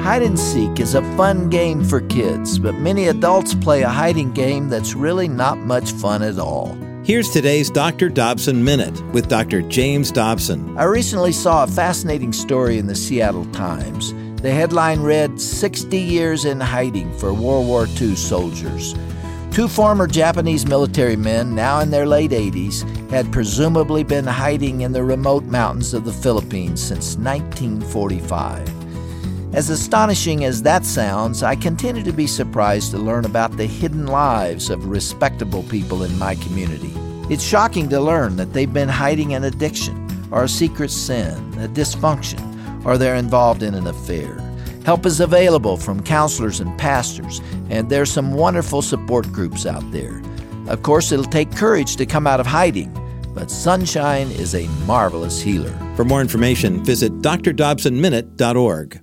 Hide and seek is a fun game for kids, but many adults play a hiding game that's really not much fun at all. Here's today's Dr. Dobson Minute with Dr. James Dobson. I recently saw a fascinating story in the Seattle Times. The headline read, 60 Years in Hiding for World War II Soldiers. 2 former Japanese military men, now in their late 80s, had presumably been hiding in the remote mountains of the Philippines since 1945. As astonishing as that sounds, I continue to be surprised to learn about the hidden lives of respectable people in my community. It's shocking to learn that they've been hiding an addiction, or a secret sin, a dysfunction, or they're involved in an affair. Help is available from counselors and pastors, and there's some wonderful support groups out there. Of course, it'll take courage to come out of hiding, but sunshine is a marvelous healer. For more information, visit drdobsonminute.org.